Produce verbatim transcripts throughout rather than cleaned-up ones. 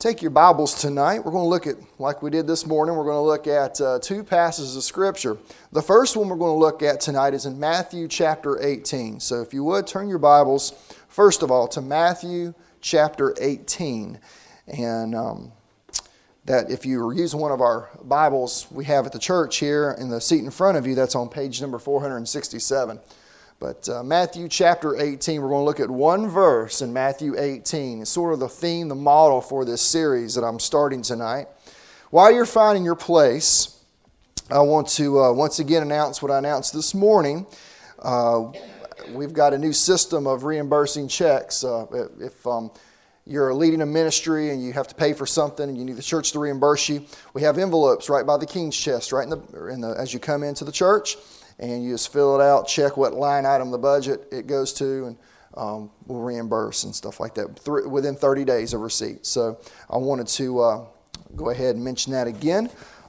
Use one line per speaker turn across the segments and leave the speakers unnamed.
Take your Bibles tonight. We're going to look at, like we did this morning, we're going to look at uh, two passages of Scripture. The first one we're going to look at tonight is in Matthew chapter eighteen. So if you would, turn your Bibles, first of all, to Matthew chapter eighteen. And um, that if you are using one of our Bibles we have at the church here in the seat in front of you, that's on page number four hundred sixty-seven. But uh, Matthew chapter eighteen, we're going to look at one verse in Matthew eighteen. It's sort of the theme, the model for this series that I'm starting tonight. While you're finding your place, I want to uh, once again announce what I announced this morning. Uh, we've got a new system of reimbursing checks. Uh, if um, you're leading a ministry and you have to pay for something and you need the church to reimburse you, we have envelopes right by the king's chest, right in the, in the as you come into the church. And you just fill it out, check what line item the budget it goes to, and um, we'll reimburse and stuff like that Th- within thirty days of receipt. So I wanted to uh, go ahead and mention that again.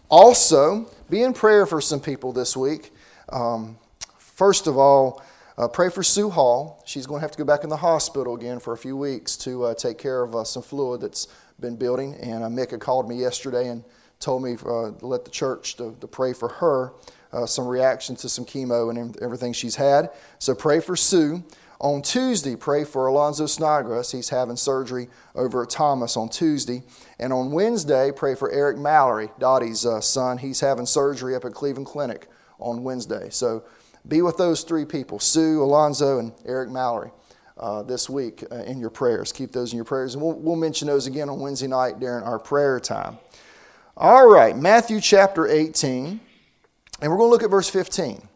Also, be in prayer for some people this week. Um, first of all, uh, pray for Sue Hall. She's going to have to go back in the hospital again for a few weeks to uh, take care of uh, some fluid that's been building. And uh, Micah called me yesterday and told me uh, to let the church to, to pray for her. Uh, some reaction to some chemo and everything she's had. So pray for Sue. On Tuesday, pray for Alonzo Snodgrass. He's having surgery over at Thomas on Tuesday. And on Wednesday, pray for Eric Mallory, Dottie's uh, son. He's having surgery up at Cleveland Clinic on Wednesday. So be with those three people, Sue, Alonzo, and Eric Mallory, uh, this week uh, in your prayers. Keep those in your prayers. And we'll, we'll mention those again on Wednesday night during our prayer time. All right, Matthew chapter eighteen. And we're going to look at verse fifteen.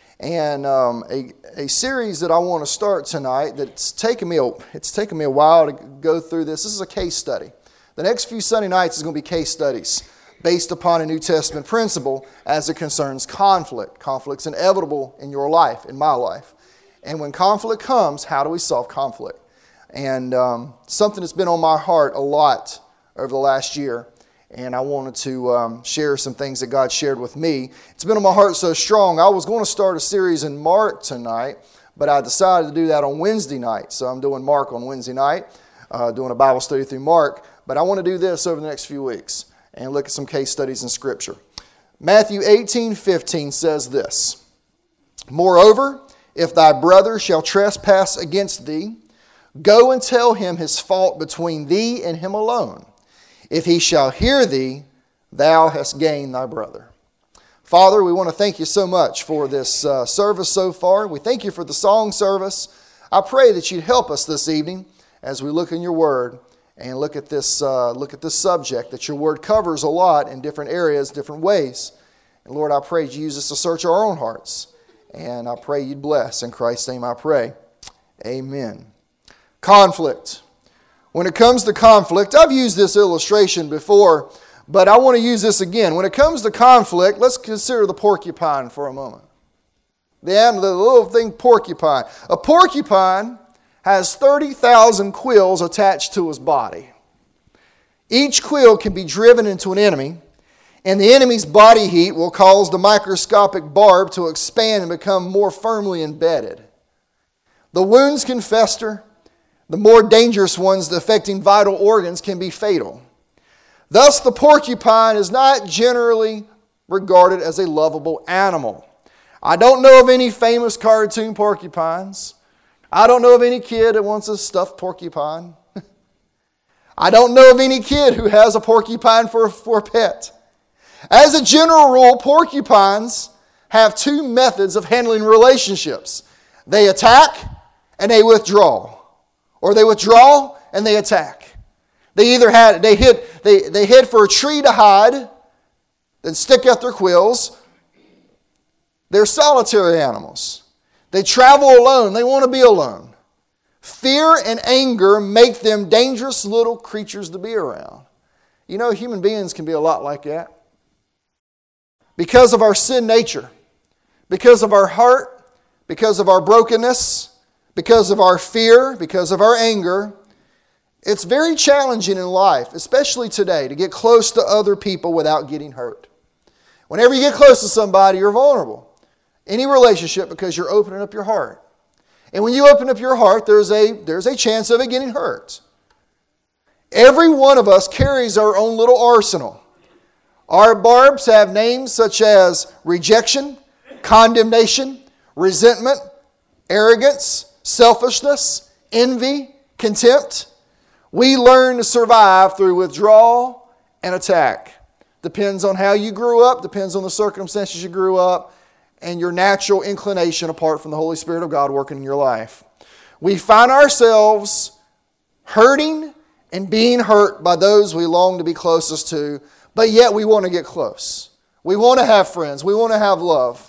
And um, a, a series that I want to start tonight that's taken me a, it's taken me a while to go through this. This is a case study. The next few Sunday nights is going to be case studies based upon a New Testament principle as it concerns conflict. Conflict's inevitable in your life, in my life. And when conflict comes, how do we solve conflict? And um, something that's been on my heart a lot over the last year. And I wanted to um, share some things that God shared with me. It's been on my heart so strong. I was going to start a series in Mark tonight, but I decided to do that on Wednesday night. So I'm doing Mark on Wednesday night, uh, doing a Bible study through Mark. But I want to do this over the next few weeks and look at some case studies in Scripture. Matthew eighteen fifteen says this, "Moreover, if thy brother shall trespass against thee, go and tell him his fault between thee and him alone. If he shall hear thee, thou hast gained thy brother." Father, we want to thank you so much for this uh, service so far. We thank you for the song service. I pray that you'd help us this evening as we look in your word and look at this uh, look at this subject that your word covers a lot in different areas, different ways. And Lord, I pray you use us to search our own hearts. And I pray you'd bless. In Christ's name I pray. Amen. Conflict. When it comes to conflict, I've used this illustration before, but I want to use this again. When it comes to conflict, let's consider the porcupine for a moment. The animal, the little thing porcupine. A porcupine has thirty thousand quills attached to his body. Each quill can be driven into an enemy, and the enemy's body heat will cause the microscopic barb to expand and become more firmly embedded. The wounds can fester. The more dangerous ones, the affecting vital organs, can be fatal. Thus, the porcupine is not generally regarded as a lovable animal. I don't know of any famous cartoon porcupines. I don't know of any kid that wants a stuffed porcupine. I don't know of any kid who has a porcupine for, for a pet. As a general rule, porcupines have two methods of handling relationships. They attack and they withdraw. Or they withdraw and they attack. They either had they hid they, they hid for a tree to hide, then stick out their quills. They're solitary animals. They travel alone. They want to be alone. Fear and anger make them dangerous little creatures to be around. You know, human beings can be a lot like that. Because of our sin nature, because of our heart, because of our brokenness, because of our fear, because of our anger, it's very challenging in life, especially today, to get close to other people without getting hurt. Whenever you get close to somebody, you're vulnerable. Any relationship, because you're opening up your heart. And when you open up your heart, there's a, there's a chance of it getting hurt. Every one of us carries our own little arsenal. Our barbs have names such as rejection, condemnation, resentment, arrogance, selfishness, envy, contempt. We learn to survive through withdrawal and attack. Depends on how you grew up, depends on the circumstances you grew up, and your natural inclination apart from the Holy Spirit of God working in your life. We find ourselves hurting and being hurt by those we long to be closest to, but yet we want to get close. We want to have friends. We want to have love.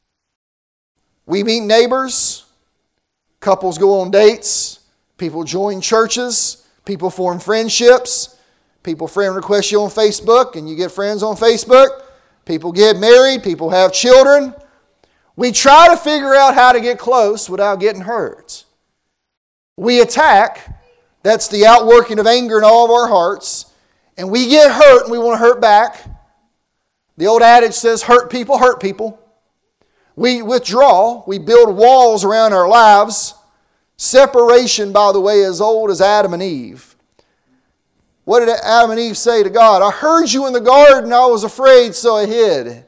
We meet neighbors. Couples go on dates. People join churches. People form friendships. People friend request you on Facebook and you get friends on Facebook. People get married. People have children. We try to figure out how to get close without getting hurt. We attack. That's the outworking of anger in all of our hearts. And we get hurt and we want to hurt back. The old adage says, hurt people, hurt people. We withdraw. We build walls around our lives. Separation, by the way, as old as Adam and Eve. What did Adam and Eve say to God? I heard you in the garden, I was afraid, so I hid.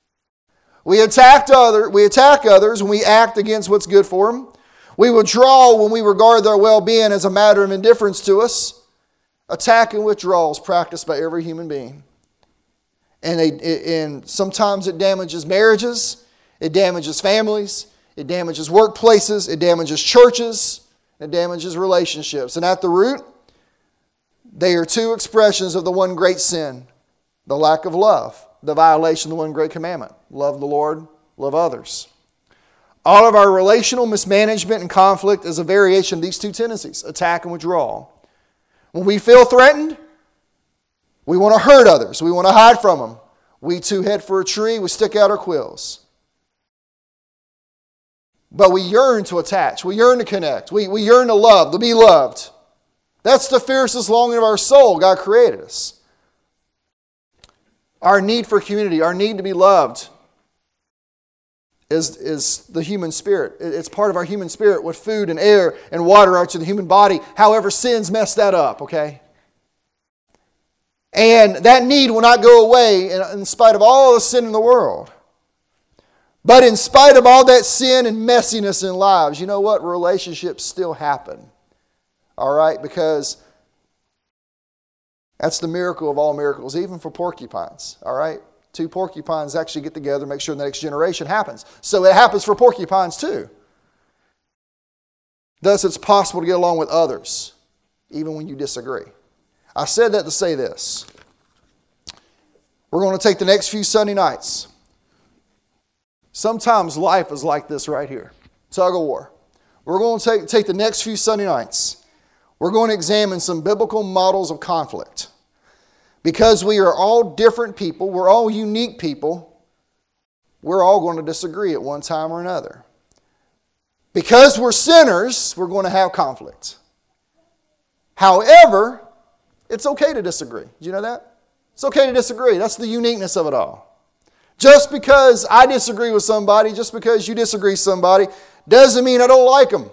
We attacked other, we attack others when we act against what's good for them. We withdraw when we regard their well-being as a matter of indifference to us. Attack and withdrawal is practiced by every human being. And, they, and sometimes it damages marriages, it damages families, it damages workplaces, it damages churches, it damages relationships. And at the root, they are two expressions of the one great sin, the lack of love, the violation of the one great commandment. Love the Lord, love others. All of our relational mismanagement and conflict is a variation of these two tendencies, attack and withdrawal. When we feel threatened, we want to hurt others. We want to hide from them. We too head for a tree. We stick out our quills. But we yearn to attach. We yearn to connect. We, we yearn to love, to be loved. That's the fiercest longing of our soul. God created us. Our need for community, our need to be loved is, is the human spirit. It's part of our human spirit. What food and air and water are to the human body. However, sins mess that up, okay? And that need will not go away in, in spite of all the sin in the world. But in spite of all that sin and messiness in lives, you know what? Relationships still happen. All right? Because that's the miracle of all miracles, even for porcupines. All right? Two porcupines actually get together and make sure the next generation happens. So it happens for porcupines too. Thus, it's possible to get along with others, even when you disagree. I said that to say this. We're going to take the next few Sunday nights. Sometimes life is like this right here. Tug of war. We're going to take, take the next few Sunday nights. We're going to examine some biblical models of conflict. Because we are all different people, we're all unique people, we're all going to disagree at one time or another. Because we're sinners, we're going to have conflict. However, it's okay to disagree. Did you know that? It's okay to disagree. That's the uniqueness of it all. Just because I disagree with somebody, just because you disagree with somebody, doesn't mean I don't like them.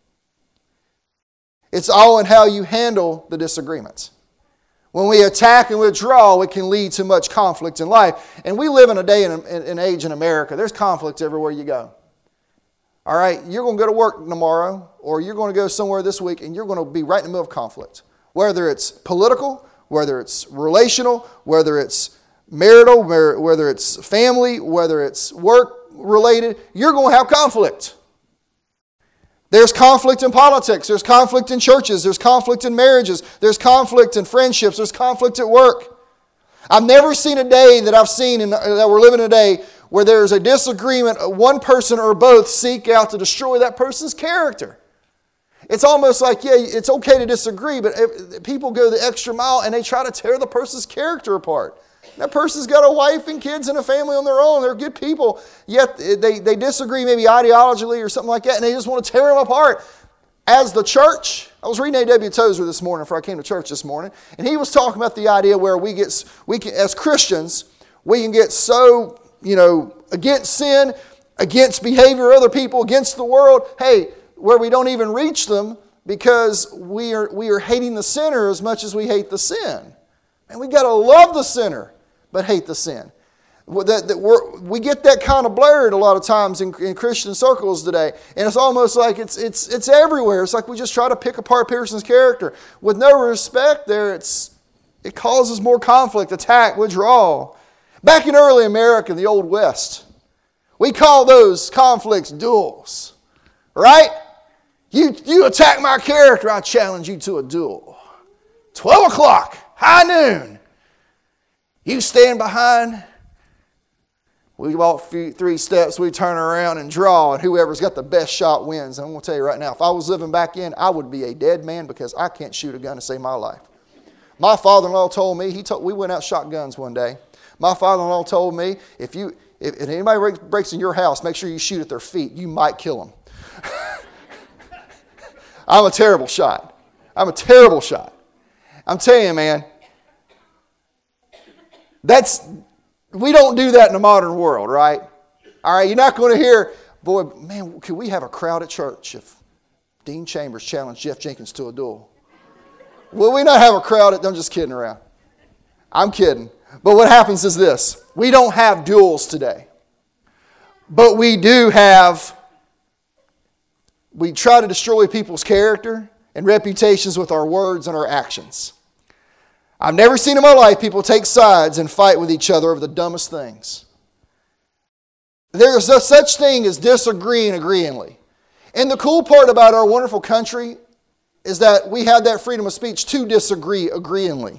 It's all in how you handle the disagreements. When we attack and withdraw, it can lead to much conflict in life. And we live in a day and an age in America. There's conflict everywhere you go. All right, you're going to go to work tomorrow, or you're going to go somewhere this week, and you're going to be right in the middle of conflict. Whether it's political, whether it's relational, whether it's marital, whether it's family, whether it's work-related, you're going to have conflict. There's conflict in politics. There's conflict in churches. There's conflict in marriages. There's conflict in friendships. There's conflict at work. I've never seen a day that I've seen in, that we're living in a day where there's a disagreement, one person or both seek out to destroy that person's character. It's almost like, yeah, it's okay to disagree, but people go the extra mile and they try to tear the person's character apart. That person's got a wife and kids and a family on their own. They're good people. Yet they, they disagree maybe ideologically or something like that, and they just want to tear them apart. As the church, I was reading A W Tozer this morning before I came to church this morning, and he was talking about the idea where we get, we can, as Christians, we can get so, you know, against sin, against behavior of other people, against the world, hey, where we don't even reach them, because we are, we are hating the sinner as much as we hate the sin. And we got to love the sinner, but hate the sin. That, that we're, we get that kind of blurred a lot of times in, in Christian circles today. And it's almost like it's, it's, it's everywhere. It's like we just try to pick apart Pearson's character. With no respect there, it's, it causes more conflict, attack, withdrawal. Back in early America, the Old West, we call those conflicts duels. Right? You, you attack my character, I challenge you to a duel. twelve o'clock, high noon. You stand behind. We walk three steps, we turn around and draw, and whoever's got the best shot wins. And I'm going to tell you right now, if I was living back in, I would be a dead man because I can't shoot a gun to save my life. My father-in-law told me, he told, we went out shotguns one day. My father-in-law told me, if you if, if anybody breaks in your house, make sure you shoot at their feet. You might kill them. I'm a terrible shot. I'm a terrible shot. I'm telling you, man, that's... we don't do that in the modern world, right? All right, you're not going to hear, boy, man, could we have a crowd at church if Dean Chambers challenged Jeff Jenkins to a duel? Will we not have a crowd at, I'm just kidding around. I'm kidding. But what happens is this. We don't have duels today. But we do have, we try to destroy people's character and reputations with our words and our actions. I've never seen in my life people take sides and fight with each other over the dumbest things. There's no such thing as disagreeing agreeingly. And the cool part about our wonderful country is that we have that freedom of speech to disagree agreeingly.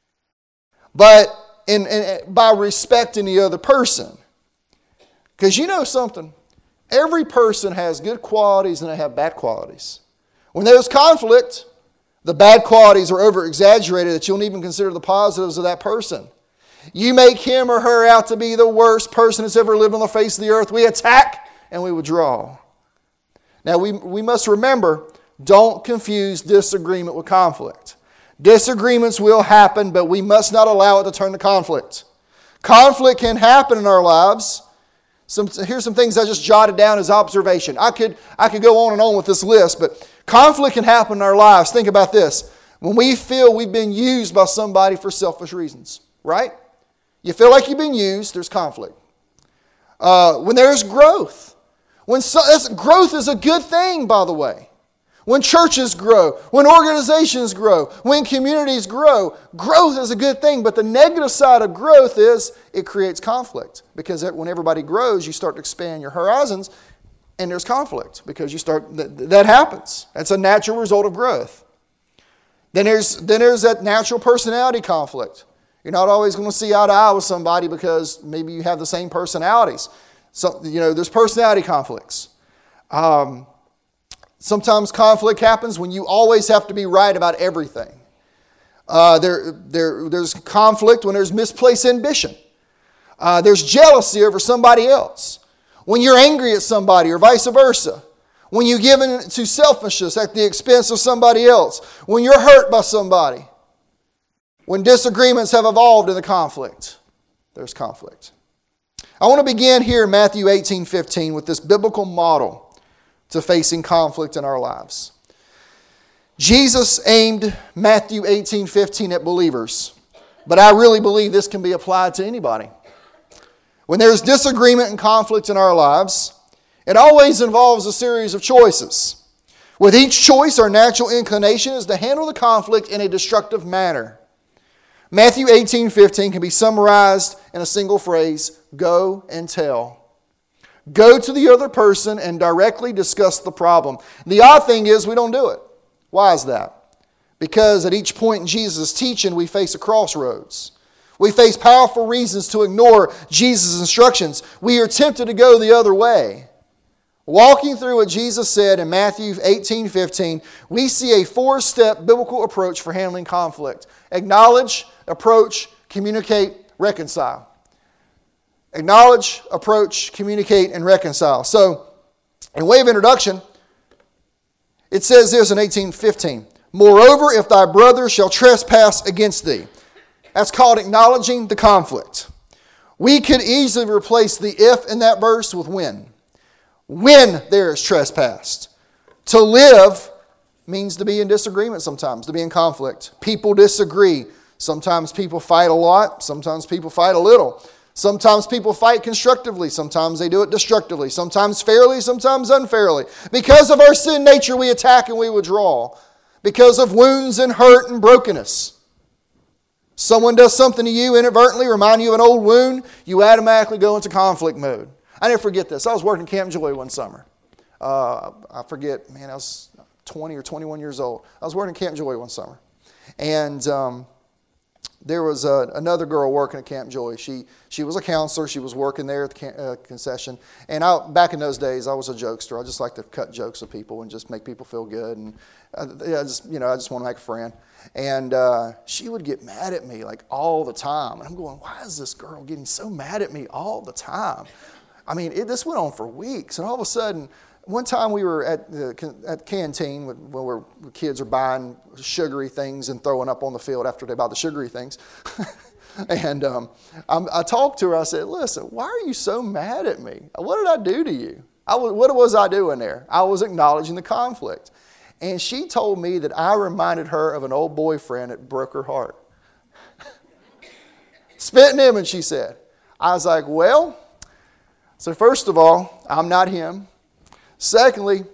But in, in, by respecting the other person. Because you know something, every person has good qualities and they have bad qualities. When there's conflict, the bad qualities are over-exaggerated that you don't even consider the positives of that person. You make him or her out to be the worst person that's ever lived on the face of the earth. We attack and we withdraw. Now, we, we must remember, don't confuse disagreement with conflict. Disagreements will happen, but we must not allow it to turn to conflict. Conflict can happen in our lives. Some, here's some things I just jotted down as observation. I could, I could go on and on with this list, but conflict can happen in our lives. Think about this. When we feel we've been used by somebody for selfish reasons, right? You feel like you've been used, there's conflict. Uh, when there's growth. When so, growth is a good thing, by the way. When churches grow, when organizations grow, when communities grow, growth is a good thing. But the negative side of growth is it creates conflict. Because when everybody grows, you start to expand your horizons. And there's conflict because you start that, that happens. That's a natural result of growth. Then there's then there's that natural personality conflict. You're not always going to see eye to eye with somebody because maybe you have the same personalities. So you know there's personality conflicts. Um, sometimes conflict happens when you always have to be right about everything. Uh, there there there's conflict when there's misplaced ambition. Uh, there's jealousy over somebody else. When you're angry at somebody or vice versa. When you give in to selfishness at the expense of somebody else. When you're hurt by somebody. When disagreements have evolved in the conflict. There's conflict. I want to begin here in Matthew eighteen fifteen with this biblical model to facing conflict in our lives. Jesus aimed Matthew eighteen fifteen at believers. But I really believe this can be applied to anybody. When there's disagreement and conflict in our lives, it always involves a series of choices. With each choice, our natural inclination is to handle the conflict in a destructive manner. Matthew eighteen fifteen can be summarized in a single phrase, go and tell. Go to the other person and directly discuss the problem. The odd thing is we don't do it. Why is that? Because at each point in Jesus' teaching, we face a crossroads. We face powerful reasons to ignore Jesus' instructions. We are tempted to go the other way. Walking through what Jesus said in Matthew eighteen fifteen, we see a four-step biblical approach for handling conflict. Acknowledge, approach, communicate, reconcile. Acknowledge, approach, communicate, and reconcile. So, in way of introduction, it says this in eighteen fifteen. Moreover, if thy brother shall trespass against thee. That's called acknowledging the conflict. We could easily replace the if in that verse with when. When there is trespassed. To live means to be in disagreement sometimes, to be in conflict. People disagree. Sometimes people fight a lot. Sometimes people fight a little. Sometimes people fight constructively. Sometimes they do it destructively. Sometimes fairly, sometimes unfairly. Because of our sin nature, we attack and we withdraw. Because of wounds and hurt and brokenness. Someone does something to you inadvertently, remind you of an old wound, you automatically go into conflict mode. I never forget this. I was working Camp Joy one summer. Uh, I forget, man, I was twenty or twenty-one years old. I was working Camp Joy one summer. And um, there was uh, another girl working at Camp Joy. She she was a counselor. She was working there at the can, uh, concession. And I, back in those days, I was a jokester. I just like to cut jokes with people and just make people feel good. And I, I just, you know, I just want to make a friend. And uh, she would get mad at me like all the time. And I'm going, why is this girl getting so mad at me all the time? I mean, it, this went on for weeks. And all of a sudden, one time we were at the at canteen when we're, kids are buying sugary things and throwing up on the field after they buy the sugary things. and um, I'm, I talked to her. I said, listen, why are you so mad at me? What did I do to you? I was, what was I doing there? I was acknowledging the conflict. And she told me that I reminded her of an old boyfriend that broke her heart. Spitting him, and she said. I was like, well, so first of all, I'm not him. Secondly,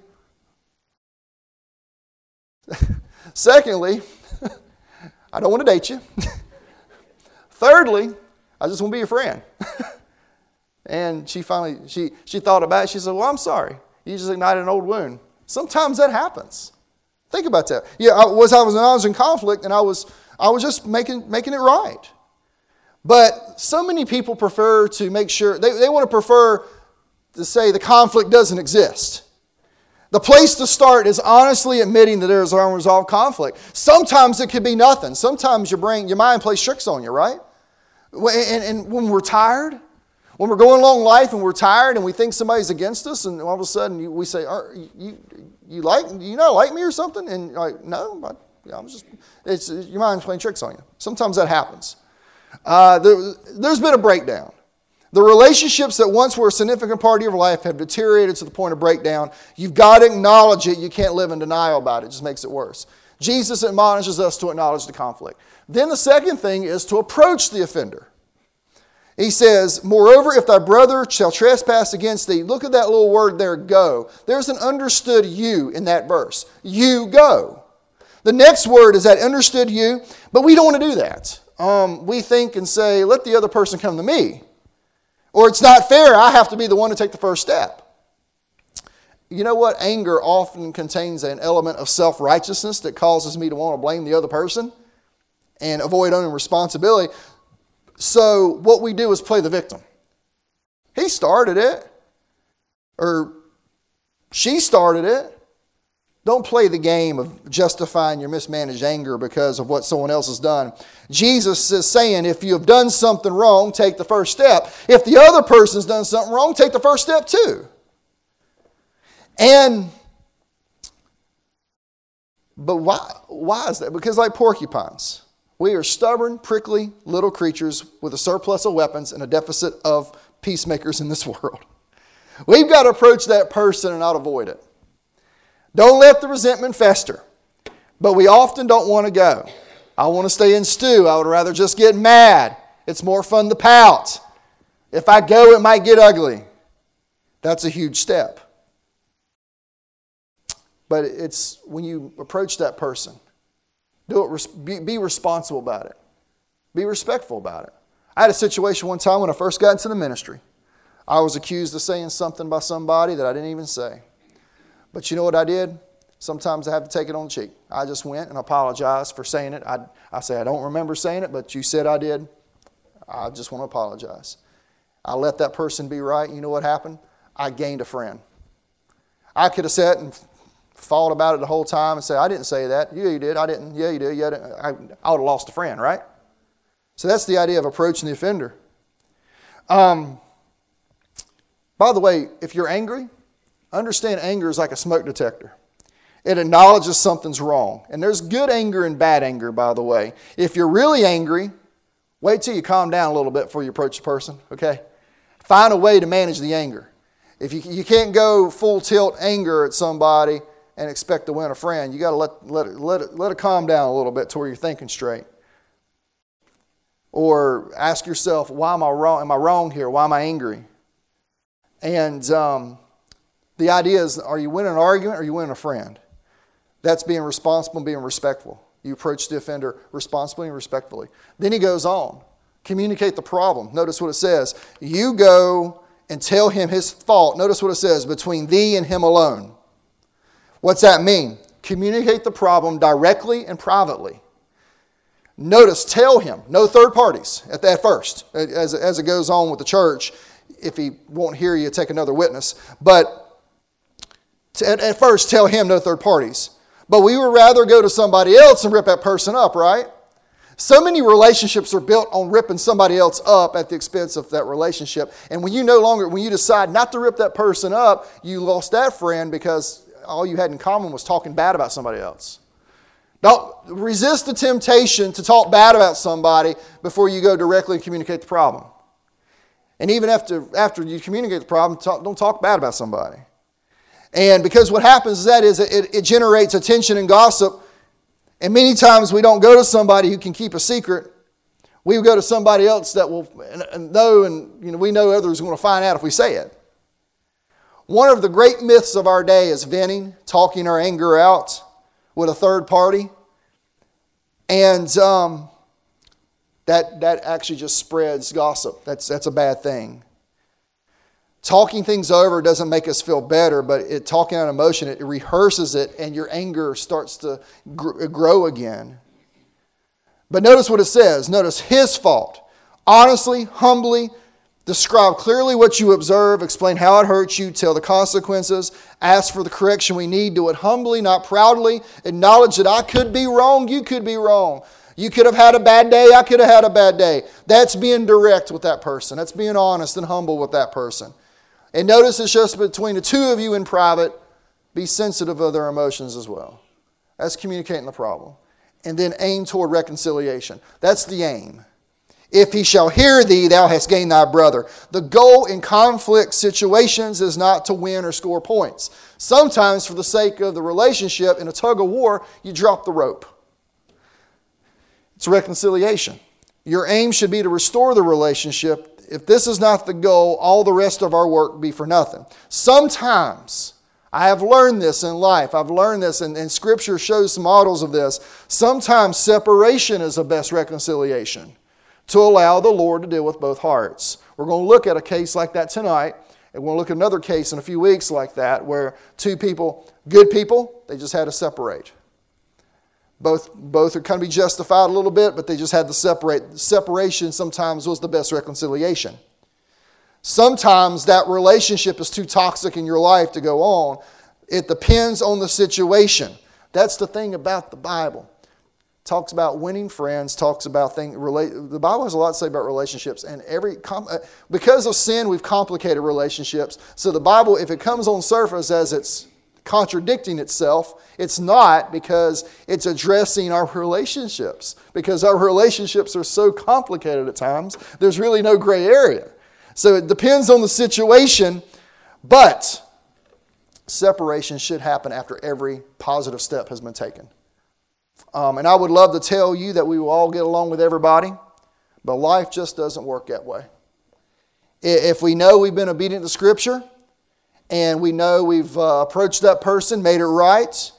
secondly, I don't want to date you. Thirdly, I just want to be your friend. And she finally, she, she thought about it. She said, well, I'm sorry. You just ignited an old wound. Sometimes that happens. Think about that. Yeah, I was I was I was in conflict, and I was I was just making making it right. But so many people prefer to make sure they, they want to prefer to say the conflict doesn't exist. The place to start is honestly admitting that there is unresolved conflict. Sometimes it could be nothing. Sometimes your brain, your mind plays tricks on you, right? And, and when we're tired, when we're going along life and we're tired and we think somebody's against us, and all of a sudden we say, Are you you like you not like me or something? And you're like, no, I, I'm just. It's your mind's playing tricks on you. Sometimes that happens. Uh, there, there's been a breakdown. The relationships that once were a significant part of your life have deteriorated to the point of breakdown. You've got to acknowledge it. You can't live in denial about it. It just makes it worse. Jesus admonishes us to acknowledge the conflict. Then the second thing is to approach the offender. He says, moreover, if thy brother shall trespass against thee, look at that little word there, go. There's an understood you in that verse. You go. The next word is that understood you, but we don't want to do that. Um, we think and say, let the other person come to me. Or it's not fair, I have to be the one to take the first step. You know what? Anger often contains an element of self-righteousness that causes me to want to blame the other person and avoid owning responsibility. So what we do is play the victim. He started it. Or she started it. Don't play the game of justifying your mismanaged anger because of what someone else has done. Jesus is saying if you have done something wrong, take the first step. If the other person's done something wrong, take the first step too. And, but why, why is that? Because like porcupines, we are stubborn, prickly little creatures with a surplus of weapons and a deficit of peacemakers in this world. We've got to approach that person and not avoid it. Don't let the resentment fester. But we often don't want to go. I want to stay and stew. I would rather just get mad. It's more fun to pout. If I go, it might get ugly. That's a huge step. But it's when you approach that person, do it. Be, be responsible about it. Be respectful about it. I had a situation one time when I first got into the ministry. I was accused of saying something by somebody that I didn't even say. But you know what I did? Sometimes I have to take it on the cheek. I just went and apologized for saying it. I, I say, I don't remember saying it, but you said I did. I just want to apologize. I let that person be right. You know what happened? I gained a friend. I could have sat and fought about it the whole time and said, I didn't say that. Yeah, you did. I didn't. Yeah, you did. Yeah, I, I would have lost a friend, right? So that's the idea of approaching the offender. Um, by the way, if you're angry, understand anger is like a smoke detector. It acknowledges something's wrong. And there's good anger and bad anger, by the way. If you're really angry, wait till you calm down a little bit before you approach the person, okay? Find a way to manage the anger. If you, you can't go full tilt anger at somebody and expect to win a friend. You got to let, let, it, let, it, let it calm down a little bit to where you're thinking straight. Or ask yourself, why am I wrong? Am I wrong here? Why am I angry? And um, the idea is, are you winning an argument or are you winning a friend? That's being responsible and being respectful. You approach the offender responsibly and respectfully. Then he goes on. Communicate the problem. Notice what it says. You go and tell him his fault. Notice what it says, between thee and him alone. What's that mean? Communicate the problem directly and privately. Notice, tell him. No third parties at, at first. As, as it goes on with the church, if he won't hear you, take another witness. But at, at first, tell him no third parties. But we would rather go to somebody else and rip that person up, right? So many relationships are built on ripping somebody else up at the expense of that relationship. And when you no longer, when you decide not to rip that person up, you lost that friend because all you had in common was talking bad about somebody else. Don't resist the temptation to talk bad about somebody before you go directly and communicate the problem. And even after, after you communicate the problem, talk, don't talk bad about somebody. And because what happens is that is it, it generates attention and gossip. And many times we don't go to somebody who can keep a secret. We go to somebody else that will know, and you know, we know others are going to find out if we say it. One of the great myths of our day is venting, talking our anger out with a third party. And um, that, that actually just spreads gossip. That's, that's a bad thing. Talking things over doesn't make us feel better, but it, talking out emotion, it, it rehearses it, and your anger starts to gr- grow again. But notice what it says. Notice his fault. Honestly, humbly, describe clearly what you observe, explain how it hurts you, tell the consequences, ask for the correction we need, do it humbly, not proudly, acknowledge that I could be wrong, you could be wrong. You could have had a bad day, I could have had a bad day. That's being direct with that person. That's being honest and humble with that person. And notice it's just between the two of you in private. Be sensitive of their emotions as well. That's communicating the problem. And then aim toward reconciliation. That's the aim. If he shall hear thee, thou hast gained thy brother. The goal in conflict situations is not to win or score points. Sometimes for the sake of the relationship in a tug of war, you drop the rope. It's reconciliation. Your aim should be to restore the relationship. If this is not the goal, all the rest of our work be for nothing. Sometimes, I have learned this in life. I've learned this, and, and Scripture shows some models of this. Sometimes separation is the best reconciliation to allow the Lord to deal with both hearts. We're going to look at a case like that tonight, and we're going to look at another case in a few weeks like that, where two people, good people, they just had to separate. Both, both are kind of be justified a little bit, but they just had to separate. Separation sometimes was the best reconciliation. Sometimes that relationship is too toxic in your life to go on. It depends on the situation. That's the thing about the Bible. It talks about winning friends, talks about things. Relate, the Bible has a lot to say about relationships, and every because of sin, we've complicated relationships. So the Bible, if it comes on surface as it's contradicting itself, it's not, because it's addressing our relationships. Because our relationships are so complicated at times, there's really no gray area. So it depends on the situation, but separation should happen after every positive step has been taken. Um, and I would love to tell you that we will all get along with everybody, but life just doesn't work that way. If we know we've been obedient to Scripture, and we know we've uh, approached that person, made it right,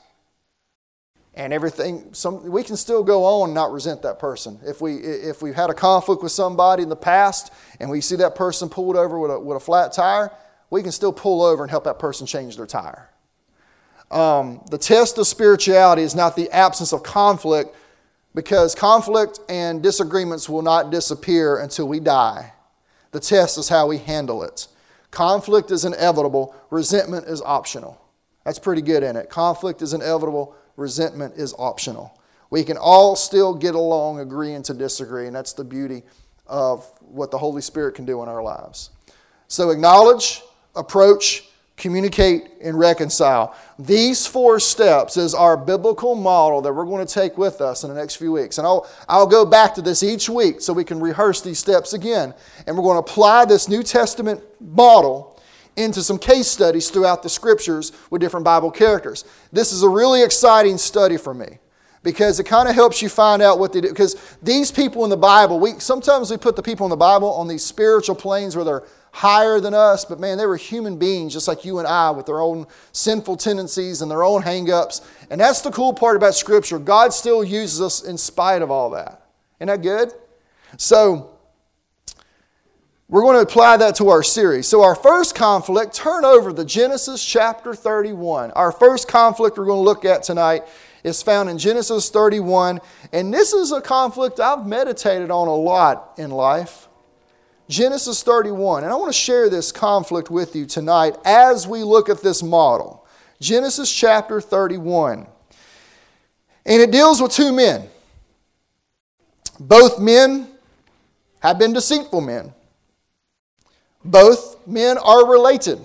and everything, some, we can still go on and not resent that person. If, we, if we've had a conflict with somebody in the past and we see that person pulled over with a, with a flat tire, we can still pull over and help that person change their tire. Um, the test of spirituality is not the absence of conflict, because conflict and disagreements will not disappear until we die. The test is how we handle it. Conflict is inevitable. Resentment is optional. That's pretty good in it. Conflict is inevitable. Resentment is optional. We can all still get along, agreeing to disagree, and that's the beauty of what the Holy Spirit can do in our lives. So acknowledge, approach, communicate, and reconcile. These four steps is our biblical model that we're going to take with us in the next few weeks. And I'll, I'll go back to this each week so we can rehearse these steps again. And we're going to apply this New Testament model into some case studies throughout the Scriptures with different Bible characters. This is a really exciting study for me because it kind of helps you find out what they do. Because these people in the Bible, we sometimes we put the people in the Bible on these spiritual planes where they're higher than us, but man, they were human beings just like you and I with their own sinful tendencies and their own hang-ups. And that's the cool part about Scripture. God still uses us in spite of all that. Isn't that good? So, we're going to apply that to our series. So our first conflict, turn over to Genesis chapter thirty-one. Our first conflict we're going to look at tonight is found in Genesis thirty-one. And this is a conflict I've meditated on a lot in life. Genesis thirty-one. And I want to share this conflict with you tonight as we look at this model. Genesis chapter thirty-one. And it deals with two men. Both men have been deceitful men. Both men are related.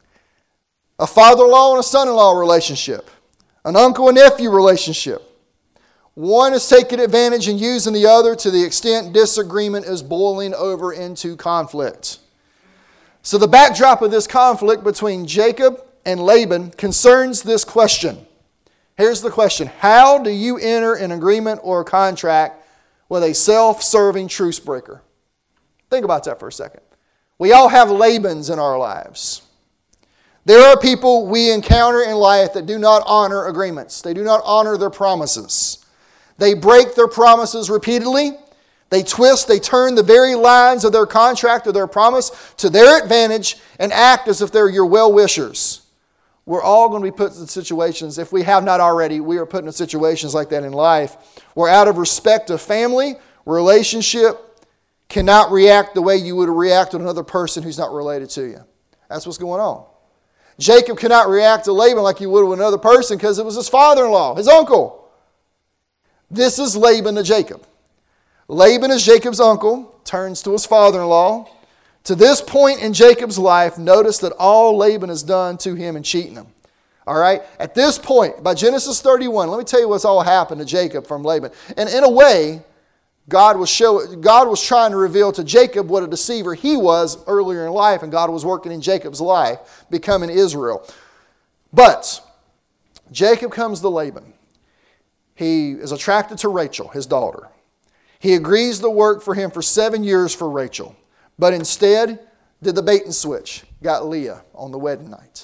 A father-in-law and a son-in-law relationship. An uncle and nephew relationship. One is taking advantage and using the other to the extent disagreement is boiling over into conflict. So the backdrop of this conflict between Jacob and Laban concerns this question. Here's the question. How do you enter an agreement or a contract with a self-serving truce breaker? Think about that for a second. We all have Labans in our lives. There are people we encounter in life that do not honor agreements. They do not honor their promises. They break their promises repeatedly. They twist, they turn the very lines of their contract or their promise to their advantage and act as if they're your well-wishers. We're all going to be put in situations, if we have not already, we are put in situations like that in life, where out of respect of family, relationship, cannot react the way you would react to another person who's not related to you. That's what's going on. Jacob cannot react to Laban like he would with another person because it was his father-in-law, his uncle. This is Laban to Jacob. Laban is Jacob's uncle, turns to his father-in-law. To this point in Jacob's life, notice that all Laban has done to him in cheating him. All right? At this point, by Genesis thirty-one, let me tell you what's all happened to Jacob from Laban. And in a way, God was show, God was trying to reveal to Jacob what a deceiver he was earlier in life, and God was working in Jacob's life, becoming Israel. But Jacob comes to Laban. He is attracted to Rachel, his daughter. He agrees to work for him for seven years for Rachel, but instead did the bait and switch, got Leah on the wedding night.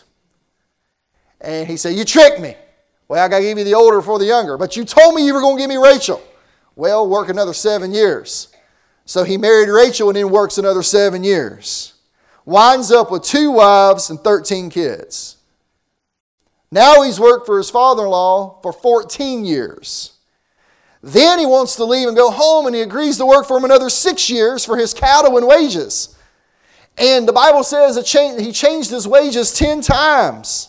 And he said, you tricked me. Well, I got to give you the older for the younger, but you told me you were going to give me Rachel. Well, work another seven years. So he married Rachel and then works another seven years. Winds up with two wives and thirteen kids. Now he's worked for his father-in-law for fourteen years. Then he wants to leave and go home, and he agrees to work for him another six years for his cattle and wages. And the Bible says that he changed his wages ten times.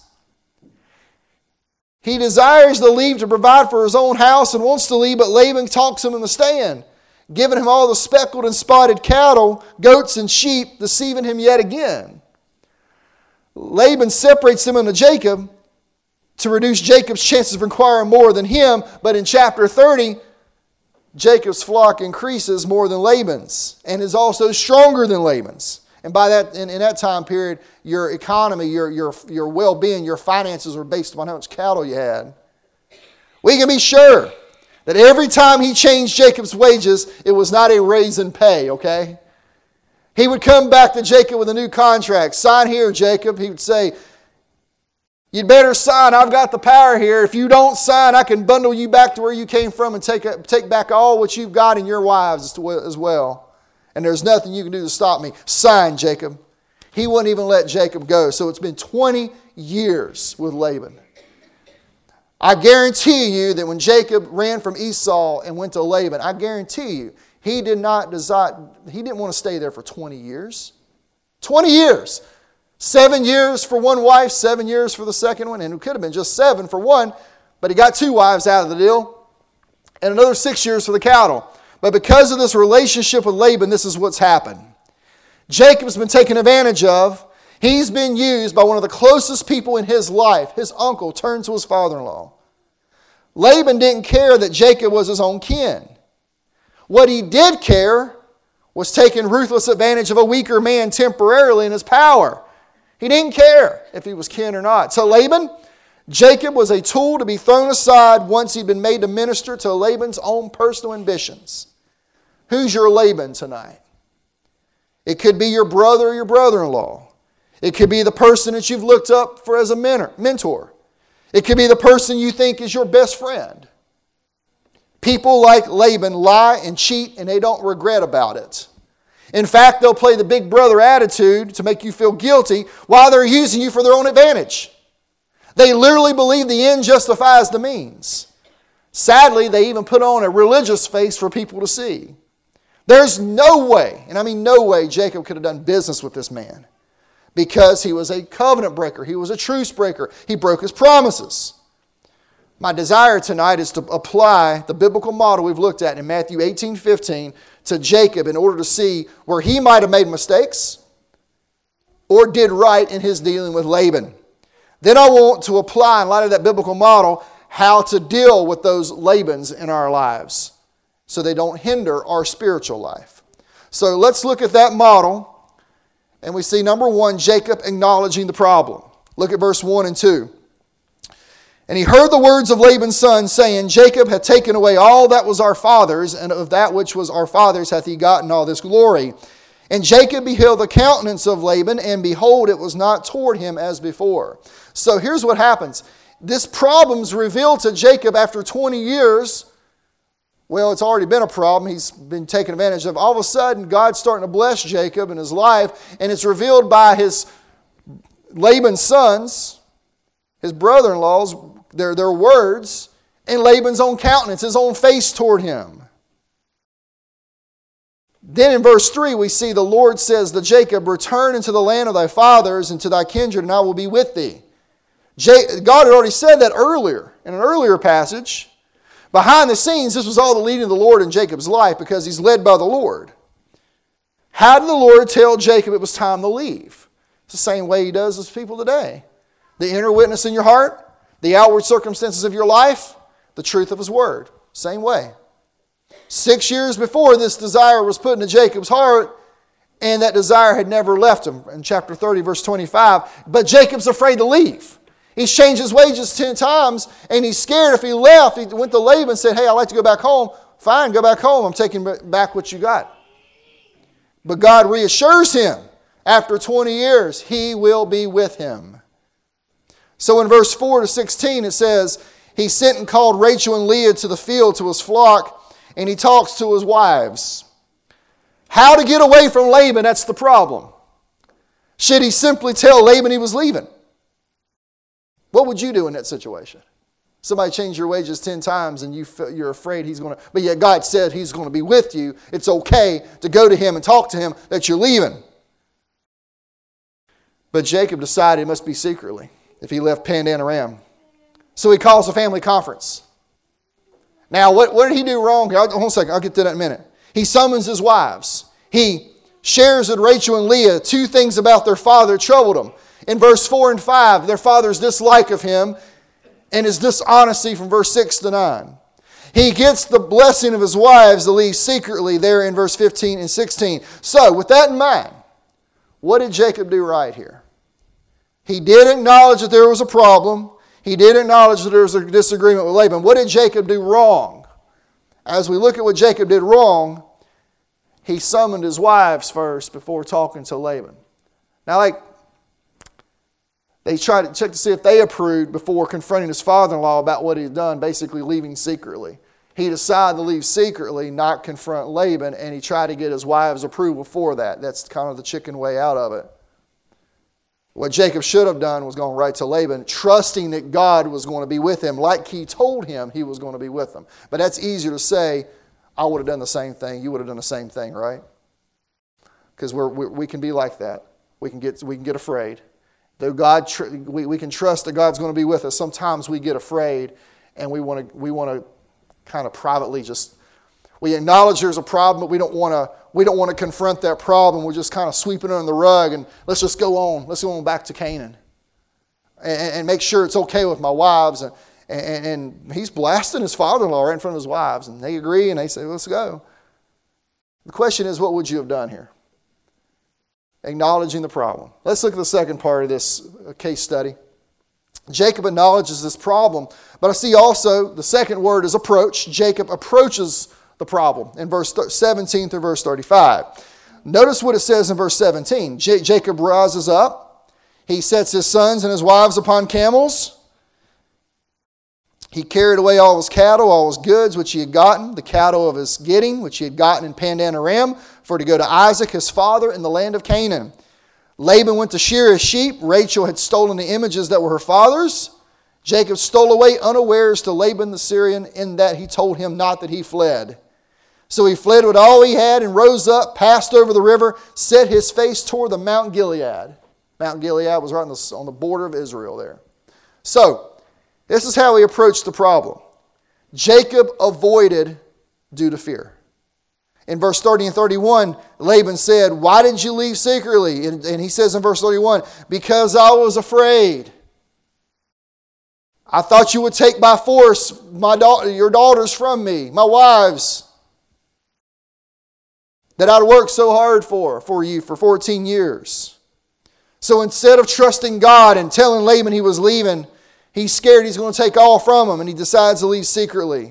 He desires to leave to provide for his own house and wants to leave, but Laban talks him in the stand, giving him all the speckled and spotted cattle, goats and sheep, deceiving him yet again. Laban separates him into Jacob to reduce Jacob's chances of acquiring more than him, but in chapter thirty, Jacob's flock increases more than Laban's and is also stronger than Laban's. And by that, in, in that time period, your economy, your, your, your well-being, your finances were based upon how much cattle you had. We can be sure that every time he changed Jacob's wages, it was not a raise in pay, okay? He would come back to Jacob with a new contract. Sign here, Jacob. He would say, you'd better sign. I've got the power here. If you don't sign, I can bundle you back to where you came from and take, take back all what you've got and your wives as well. And there's nothing you can do to stop me. Sign, Jacob. He wouldn't even let Jacob go. So it's been twenty years with Laban. I guarantee you that when Jacob ran from Esau and went to Laban, I guarantee you, he did not desire, he didn't want to stay there for twenty years. twenty years. Seven years for one wife, seven years for the second one, and it could have been just seven for one, but he got two wives out of the deal, and another six years for the cattle. But because of this relationship with Laban, this is what's happened. Jacob's been taken advantage of. He's been used by one of the closest people in his life. His uncle turned to his father-in-law. Laban didn't care that Jacob was his own kin. What he did care was taking ruthless advantage of a weaker man temporarily in his power. He didn't care if he was kin or not. To Laban, Jacob was a tool to be thrown aside once he'd been made to minister to Laban's own personal ambitions. Who's your Laban tonight? It could be your brother or your brother-in-law. It could be the person that you've looked up for as a mentor. It could be the person you think is your best friend. People like Laban lie and cheat and they don't regret about it. In fact, they'll play the big brother attitude to make you feel guilty while they're using you for their own advantage. They literally believe the end justifies the means. Sadly, they even put on a religious face for people to see. There's no way, and I mean no way, Jacob could have done business with this man because he was a covenant breaker. He was a truce breaker. He broke his promises. My desire tonight is to apply the biblical model we've looked at in Matthew eighteen fifteen to Jacob in order to see where he might have made mistakes or did right in his dealing with Laban. Then I want to apply, in light of that biblical model, how to deal with those Labans in our lives so they don't hinder our spiritual life. So let's look at that model, and we see, number one, Jacob acknowledging the problem. Look at verse one and two. And he heard the words of Laban's son, saying, Jacob hath taken away all that was our father's, and of that which was our father's hath he gotten all this glory. And Jacob beheld the countenance of Laban, and behold, it was not toward him as before. So here's what happens. This problem's revealed to Jacob after twenty years. Well, it's already been a problem. He's been taken advantage of. All of a sudden, God's starting to bless Jacob in his life, and it's revealed by his Laban's sons, his brother-in-laws, their, their words, and Laban's own countenance, his own face toward him. Then in verse three, we see the Lord says to Jacob, return into the land of thy fathers and to thy kindred, and I will be with thee. God had already said that earlier, in an earlier passage. Behind the scenes, this was all the leading of the Lord in Jacob's life because he's led by the Lord. How did the Lord tell Jacob it was time to leave? It's the same way he does with people today. The inner witness in your heart, the outward circumstances of your life, the truth of his word. Same way. Six years before, this desire was put into Jacob's heart, and that desire had never left him. In chapter thirty, verse twenty-five, but Jacob's afraid to leave. He's changed his wages ten times, and he's scared if he left. He went to Laban and said, hey, I'd like to go back home. Fine, go back home. I'm taking back what you got. But God reassures him, after twenty years, he will be with him. So in verse four to sixteen, it says, he sent and called Rachel and Leah to the field to his flock, and he talks to his wives. How to get away from Laban, that's the problem. Should he simply tell Laban he was leaving? What would you do in that situation? Somebody changed your wages ten times and you feel, you're afraid he's going to, but yet God said he's going to be with you. It's okay to go to him and talk to him that you're leaving. But Jacob decided it must be secretly if he left Padan Aram. So he calls a family conference. Now, what, what did he do wrong? Hold on a second, I'll get to that in a minute. He summons his wives. He shares with Rachel and Leah two things about their father troubled them. In verse four and five, their father's dislike of him and his dishonesty from verse six to nine. He gets the blessing of his wives to leave secretly there in verse fifteen and sixteen. So, with that in mind, what did Jacob do right here? He did acknowledge that there was a problem. He did acknowledge that there was a disagreement with Laban. What did Jacob do wrong? As we look at what Jacob did wrong, he summoned his wives first before talking to Laban. Now, like, they tried to check to see if they approved before confronting his father-in-law about what he'd done, basically leaving secretly. He decided to leave secretly, not confront Laban, and he tried to get his wives' approval for that. That's kind of the chicken way out of it. What Jacob should have done was gone right to Laban, trusting that God was going to be with him, like he told him he was going to be with him. But that's easier to say, I would have done the same thing, you would have done the same thing, right? Because we're, we we can be like that. We can get we can get afraid. Though God, tr- we, we can trust that God's going to be with us, sometimes we get afraid and we want to we want to kind of privately just, we acknowledge there's a problem, but we don't want to we don't want to confront that problem. We're just kind of sweeping it under the rug and let's just go on. Let's go on back to Canaan. And, and make sure it's okay with my wives. And, and, and he's blasting his father-in-law right in front of his wives. And they agree and they say, let's go. The question is, what would you have done here? Acknowledging the problem. Let's look at the second part of this case study. Jacob acknowledges this problem, but I see also the second word is approach. Jacob approaches the problem in verse seventeen through verse thirty-five. Notice what it says in verse seventeen. J- Jacob rises up. He sets his sons and his wives upon camels. He carried away all his cattle, all his goods, which he had gotten, the cattle of his getting, which he had gotten in Pandan Aram, for to go to Isaac his father in the land of Canaan. Laban went to shear his sheep. Rachel had stolen the images that were her father's. Jacob stole away unawares to Laban the Syrian, in that he told him not that he fled. So he fled with all he had and rose up, passed over the river, set his face toward the Mount Gilead. Mount Gilead was right on the, on the border of Israel there. So, this is how he approached the problem. Jacob avoided due to fear. In verse thirty and thirty-one, Laban said, "Why did you leave secretly?" And, and he says in verse thirty-one, "Because I was afraid. I thought you would take by force my da- your daughters from me, my wives, that I'd worked so hard for, for you for fourteen years. So instead of trusting God and telling Laban he was leaving, he's scared he's going to take all from him, and he decides to leave secretly.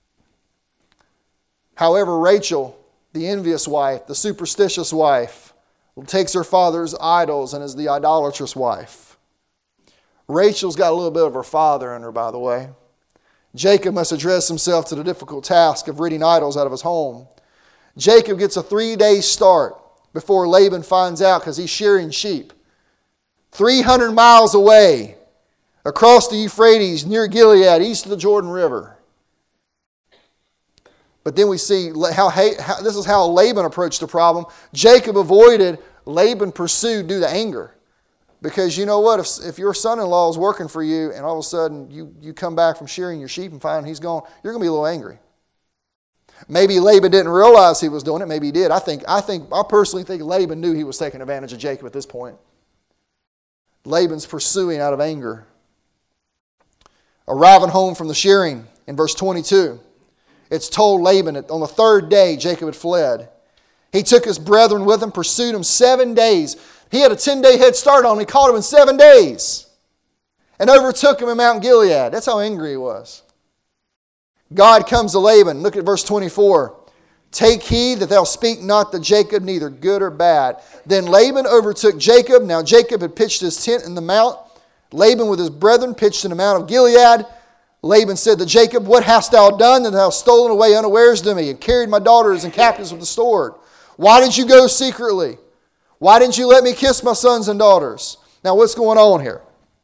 However, Rachel, the envious wife, the superstitious wife, takes her father's idols and is the idolatrous wife. Rachel's got a little bit of her father in her, by the way. Jacob must address himself to the difficult task of ridding idols out of his home. Jacob gets a three-day start before Laban finds out, because he's shearing sheep. three hundred miles away, across the Euphrates, near Gilead, east of the Jordan River. But then we see how, how this is how Laban approached the problem. Jacob avoided, Laban pursued due to anger. Because you know what, if, if your son-in-law is working for you and all of a sudden you, you come back from shearing your sheep and find he's gone, you're going to be a little angry. Maybe Laban didn't realize he was doing it. Maybe he did. I think, I think, I personally think Laban knew he was taking advantage of Jacob at this point. Laban's pursuing out of anger. Arriving home from the shearing in verse twenty-two, it's told Laban that on the third day Jacob had fled. He took his brethren with him, pursued him seven days. He had a ten-day head start on him. He caught him in seven days and overtook him in Mount Gilead. That's how angry he was. God comes to Laban. Look at verse twenty-four. Take heed that thou speak not to Jacob, neither good or bad. Then Laban overtook Jacob. Now Jacob had pitched his tent in the mount. Laban with his brethren pitched in the mount of Gilead. Laban said to Jacob, What hast thou done, that thou hast stolen away unawares to me, and carried my daughters and captives with the sword? Why did you go secretly? Why didn't you let me kiss my sons and daughters? Now what's going on here?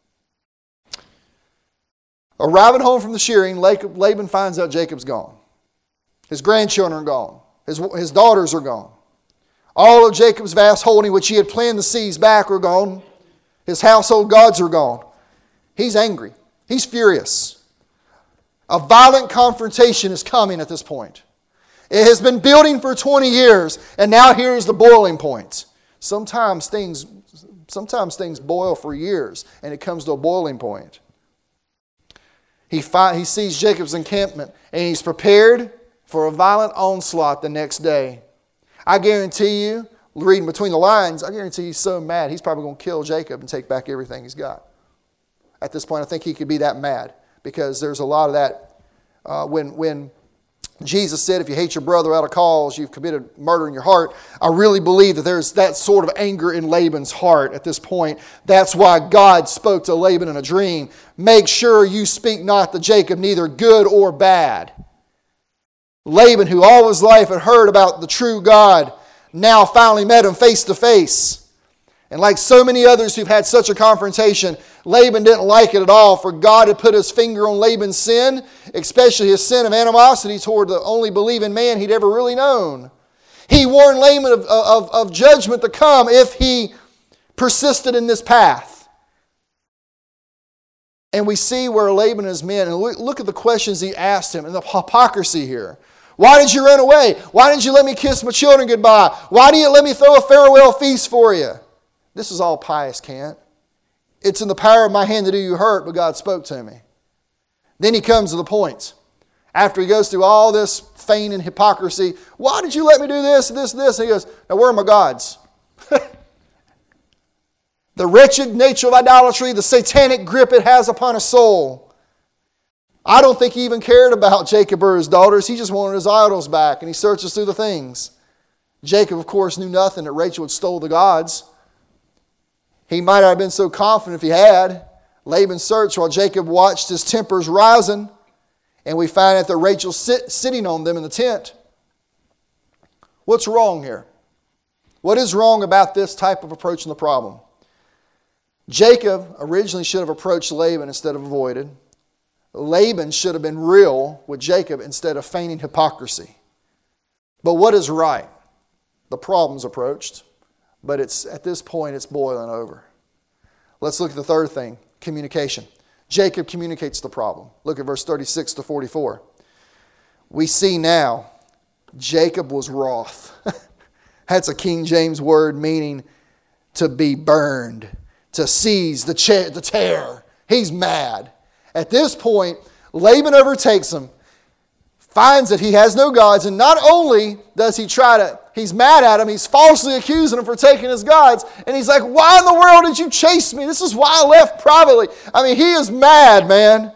Arriving home from the shearing, Laban finds out Jacob's gone. His grandchildren are gone. His, his daughters are gone. All of Jacob's vast holding, which he had planned to seize back, are gone. His household gods are gone. He's angry. He's furious. A violent confrontation is coming at this point. It has been building for twenty years, and now here's the boiling point. Sometimes things, sometimes things boil for years, and it comes to a boiling point. He, fi- he sees Jacob's encampment, and he's prepared for a violent onslaught the next day. I guarantee you, reading between the lines, I guarantee he's so mad, he's probably going to kill Jacob and take back everything he's got. At this point, I think he could be that mad, because there's a lot of that. Uh, when, when Jesus said, if you hate your brother out of cause, you've committed murder in your heart. I really believe that there's that sort of anger in Laban's heart at this point. That's why God spoke to Laban in a dream. Make sure you speak not to Jacob, neither good or bad. Laban, who all his life had heard about the true God, now finally met him face to face. And like so many others who've had such a confrontation, Laban didn't like it at all, for God had put his finger on Laban's sin, especially his sin of animosity toward the only believing man he'd ever really known. He warned Laban of, of, of judgment to come if he persisted in this path. And we see where Laban and his men, and look at the questions he asked him and the hypocrisy here. Why did you run away? Why didn't you let me kiss my children goodbye? Why didn't you let me throw a farewell feast for you? This is all pious cant. It's in the power of my hand to do you hurt, but God spoke to me. Then he comes to the point. After he goes through all this feigning hypocrisy, why did you let me do this, this, this? And he goes, now where are my gods? The wretched nature of idolatry, the satanic grip it has upon a soul. I don't think he even cared about Jacob or his daughters. He just wanted his idols back, and he searches through the things. Jacob, of course, knew nothing that Rachel had stole the gods. He might not have been so confident if he had. Laban searched while Jacob watched his tempers rising, and we find out that Rachel sit, sitting on them in the tent. What's wrong here? What is wrong about this type of approaching the problem? Jacob originally should have approached Laban instead of avoided. Laban should have been real with Jacob instead of feigning hypocrisy. But what is right? The problem's approached, but it's at this point it's boiling over. Let's look at the third thing, communication. Jacob communicates the problem. Look at verse thirty-six to forty-four. We see now Jacob was wroth. That's a King James word meaning to be burned, to seize the, cha- the tear. He's mad. At this point, Laban overtakes him, finds that he has no gods, and not only does he try to, he's mad at him, he's falsely accusing him for taking his gods, and he's like, why in the world did you chase me? This is why I left privately. I mean, he is mad, man.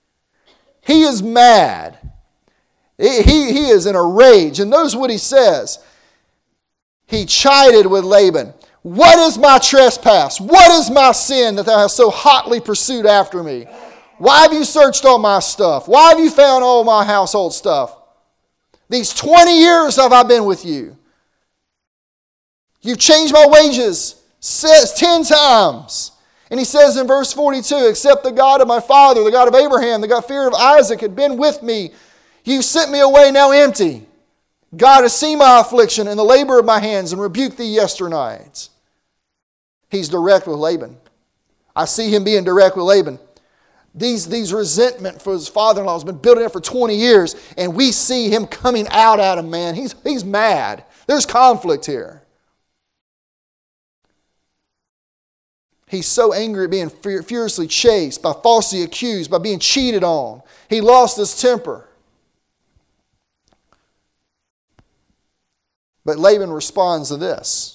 He is mad. He, he, he is in a rage, and notice what he says. He chided with Laban. What is my trespass? What is my sin that thou hast so hotly pursued after me? Why have you searched all my stuff? Why have you found all my household stuff? These twenty years have I been with you. You've changed my wages ten times. And he says in verse forty-two, except the God of my father, the God of Abraham, the God fear of Isaac had been with me. You sent me away now empty. God has seen my affliction and the labor of my hands and rebuked thee yesternights. He's direct with Laban. I see him being direct with Laban. These, these resentment for his father-in-law has been building up for twenty years, and we see him coming out at him, man. He's, he's mad. There's conflict here. He's so angry at being furiously chased, by falsely accused, by being cheated on. He lost his temper. But Laban responds to this.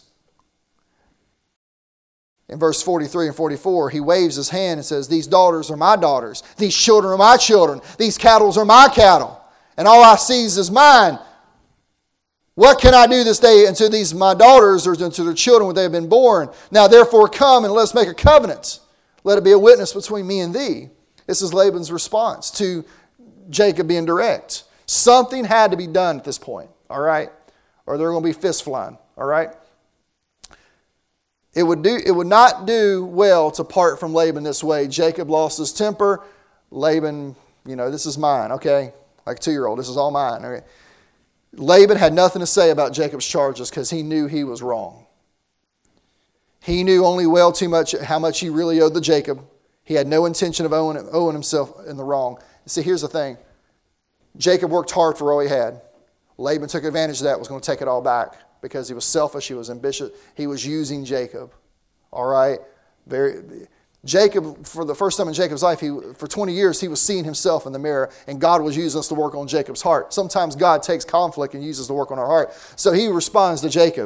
In verse forty-three and forty-four, he waves his hand and says, these daughters are my daughters. These children are my children. These cattle are my cattle. And all I seize is mine. What can I do this day unto these my daughters or unto their children when they have been born? Now therefore come and let us make a covenant. Let it be a witness between me and thee. This is Laban's response to Jacob being direct. Something had to be done at this point, all right? Or they're going to be fist flying, all right? It would do. It would not do well to part from Laban this way. Jacob lost his temper. Laban, you know, this is mine, okay? Like a two-year-old, this is all mine, okay? Laban had nothing to say about Jacob's charges because he knew he was wrong. He knew only well too much how much he really owed to Jacob. He had no intention of owing, owing himself in the wrong. See, here's the thing. Jacob worked hard for all he had. Laban took advantage of that, was going to take it all back because he was selfish, he was ambitious, he was using Jacob. All right? Very Jacob, for the first time in Jacob's life, he, for twenty years, he was seeing himself in the mirror, and God was using us to work on Jacob's heart. Sometimes God takes conflict and uses to work on our heart. So he responds to Jacob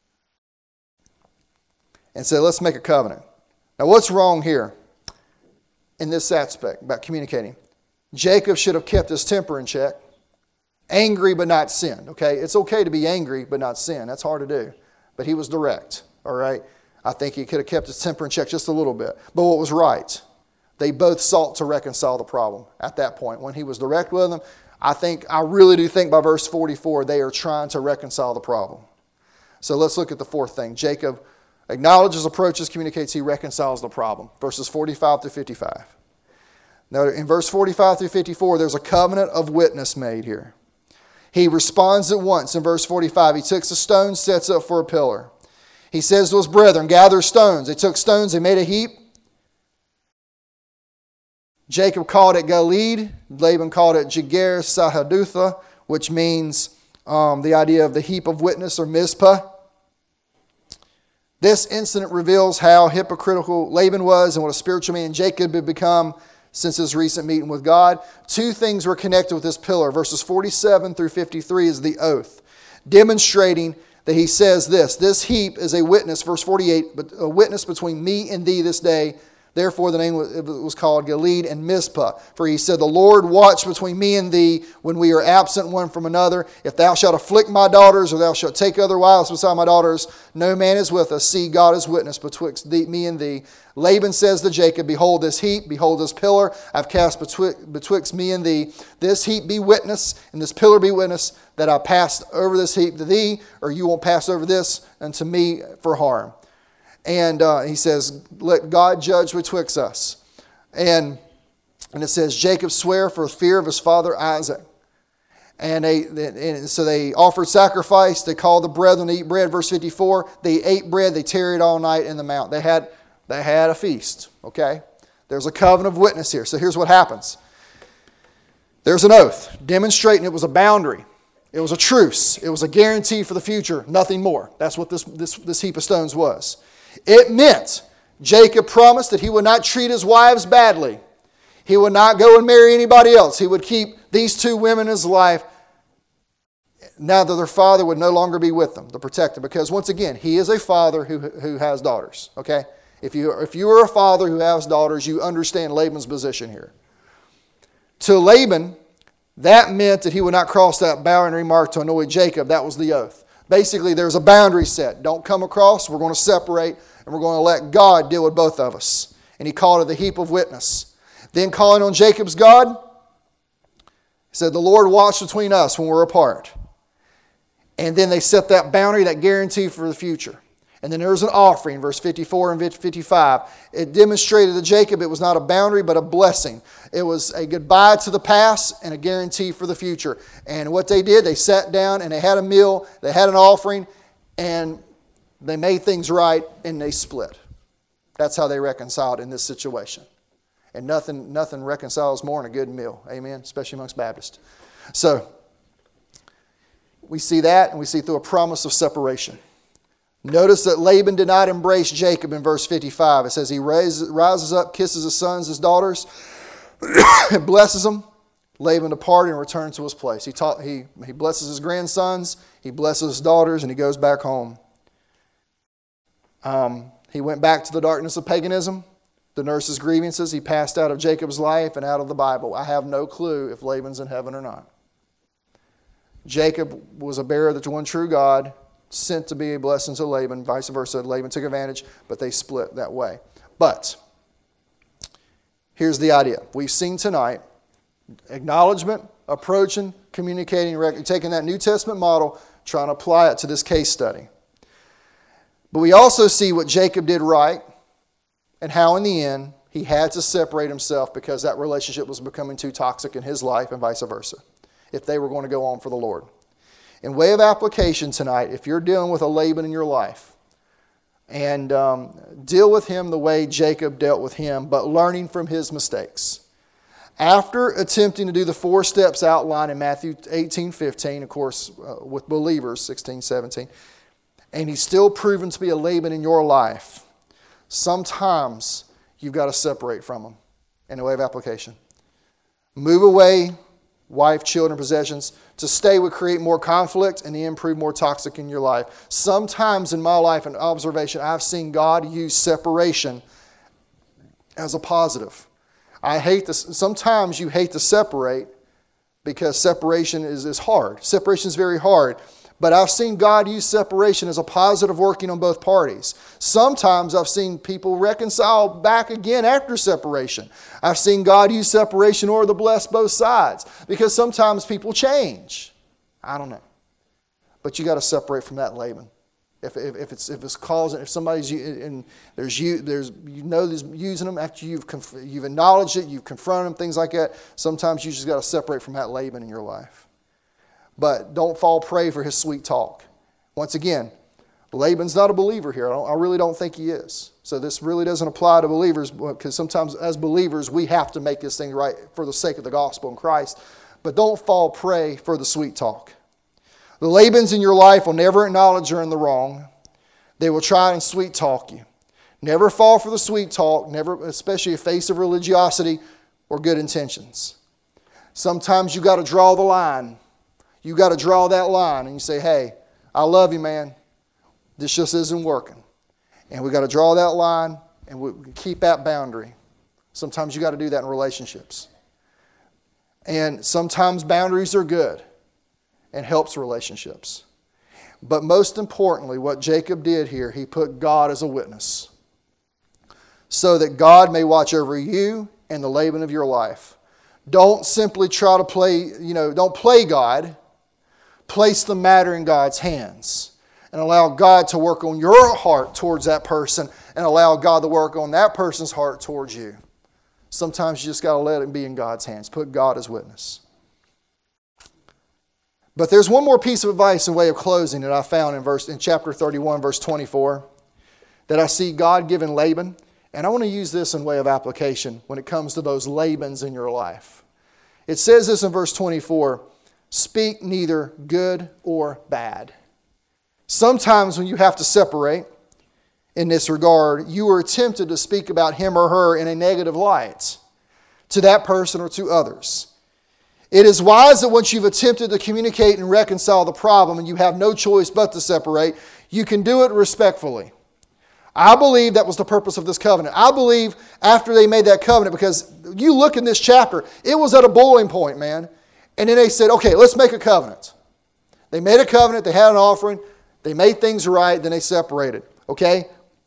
and said, let's make a covenant. Now what's wrong here in this aspect about communicating? Jacob should have kept his temper in check. Angry but not sinned, okay? It's okay to be angry but not sin. That's hard to do. But he was direct, all right? I think he could have kept his temper in check just a little bit. But what was right? They both sought to reconcile the problem at that point. When he was direct with them, I think, I really do think by verse forty-four, they are trying to reconcile the problem. So let's look at the fourth thing. Jacob acknowledges, approaches, communicates, he reconciles the problem. Verses forty-five through fifty-five. Now in verse forty-five through fifty-four, there's a covenant of witness made here. He responds at once in verse forty-five. He takes a stone, sets it for a pillar. He says to his brethren, gather stones. They took stones, they made a heap. Jacob called it Gilead. Laban called it Jegar Sahadutha, which means um, the idea of the heap of witness or Mizpah. This incident reveals how hypocritical Laban was and what a spiritual man Jacob had become since his recent meeting with God. Two things were connected with this pillar. Verses forty-seven through fifty-three is the oath, demonstrating that he says this, this heap is a witness, verse forty-eight, but a witness between me and thee this day. Therefore the name was called Gilead and Mizpah. For he said, the Lord watch between me and thee when we are absent one from another. If thou shalt afflict my daughters, or thou shalt take other wives beside my daughters, no man is with us. See, God is witness betwixt thee, me and thee. Laban says to Jacob, behold this heap, behold this pillar, I've cast betwixt, betwixt me and thee. This heap be witness, and this pillar be witness, that I passed over this heap to thee, or you won't pass over this unto me for harm. And uh, he says, let God judge betwixt us. And, and it says, Jacob sware for fear of his father Isaac. And, they, and so they offered sacrifice. They called the brethren to eat bread. Verse fifty-four, they ate bread. They tarried all night in the mount. They had, they had a feast. Okay? There's a covenant of witness here. So here's what happens. There's an oath demonstrating it was a boundary. It was a truce. It was a guarantee for the future. Nothing more. That's what this, this, this heap of stones was. It meant Jacob promised that he would not treat his wives badly. He would not go and marry anybody else. He would keep these two women in his life now that their father would no longer be with them to protect them. Because once again, he is a father who, who has daughters. Okay? If you, if you are a father who has daughters, you understand Laban's position here. To Laban, that meant that he would not cross that boundary mark to annoy Jacob. That was the oath. Basically, there's a boundary set. Don't come across. We're going to separate, and we're going to let God deal with both of us. And he called it the heap of witness. Then calling on Jacob's God, he said, the Lord watch between us when we're apart. And then they set that boundary, that guarantee for the future. And then there was an offering, verse fifty-four and fifty-five. It demonstrated to Jacob it was not a boundary, but a blessing. It was a goodbye to the past and a guarantee for the future. And what they did, they sat down and they had a meal, they had an offering, and they made things right, and they split. That's how they reconciled in this situation. And nothing, nothing reconciles more than a good meal. Amen? Especially amongst Baptists. So, we see that, and we see through a promise of separation. Notice that Laban did not embrace Jacob in verse fifty-five. It says he raises, rises up, kisses his sons, his daughters, blesses them. Laban departed and returned to his place. He, taught, he, he blesses his grandsons, he blesses his daughters, and he goes back home. Um, he went back to the darkness of paganism, to nurse his grievances. He passed out of Jacob's life and out of the Bible. I have no clue if Laban's in heaven or not. Jacob was a bearer of the one true God, sent to be a blessing to Laban, vice versa. Laban took advantage, but they split that way. But here's the idea. We've seen tonight acknowledgement, approaching, communicating, taking that New Testament model, trying to apply it to this case study. But we also see what Jacob did right and how in the end he had to separate himself because that relationship was becoming too toxic in his life and vice versa if they were going to go on for the Lord. In way of application tonight, if you're dealing with a Laban in your life, and um, deal with him the way Jacob dealt with him, but learning from his mistakes. After attempting to do the four steps outlined in Matthew eighteen fifteen, of course, uh, with believers, sixteen seventeen, and he's still proven to be a Laban in your life, sometimes you've got to separate from him in a way of application. Move away, wife, children, possessions. To stay would create more conflict and the end prove more toxic in your life. Sometimes in my life and observation, I've seen God use separation as a positive. I hate this. Sometimes you hate to separate because separation is, is hard. Separation is very hard. But I've seen God use separation as a positive working on both parties. Sometimes I've seen people reconcile back again after separation. I've seen God use separation or to bless both sides. Because sometimes people change. I don't know. But you got to separate from that Laban. If, if, if it's if it's causing if somebody's and there's you there's you know there's using them after you've conf, you've acknowledged it, you've confronted them, things like that. Sometimes you just got to separate from that Laban in your life. But don't fall prey for his sweet talk. Once again, Laban's not a believer here. I, don't, I really don't think he is. So this really doesn't apply to believers because sometimes as believers we have to make this thing right for the sake of the gospel in Christ. But don't fall prey for the sweet talk. The Labans in your life will never acknowledge you're in the wrong. They will try and sweet talk you. Never fall for the sweet talk, never, especially in the face of religiosity or good intentions. Sometimes you got to draw the line. You got to draw that line and you say, hey, I love you, man. This just isn't working. And we got to draw that line and we keep that boundary. Sometimes you got to do that in relationships. And sometimes boundaries are good and helps relationships. But most importantly, what Jacob did here, he put God as a witness. So that God may watch over you and the Laban of your life. Don't simply try to play, you know, don't play God. Place the matter in God's hands. And allow God to work on your heart towards that person. And allow God to work on that person's heart towards you. Sometimes you just got to let it be in God's hands. Put God as witness. But there's one more piece of advice and way of closing that I found in verse in chapter thirty-one, verse twenty-four, that I see God giving Laban. And I want to use this in way of application when it comes to those Labans in your life. It says this in verse twenty-four, speak neither good or bad. Sometimes when you have to separate in this regard, you are tempted to speak about him or her in a negative light to that person or to others. It is wise that once you've attempted to communicate and reconcile the problem and you have no choice but to separate, you can do it respectfully. I believe that was the purpose of this covenant. I believe after they made that covenant, because you look in this chapter, it was at a boiling point, man. And then they said, okay, let's make a covenant. They made a covenant, they had an offering, they made things right, then they separated. Okay?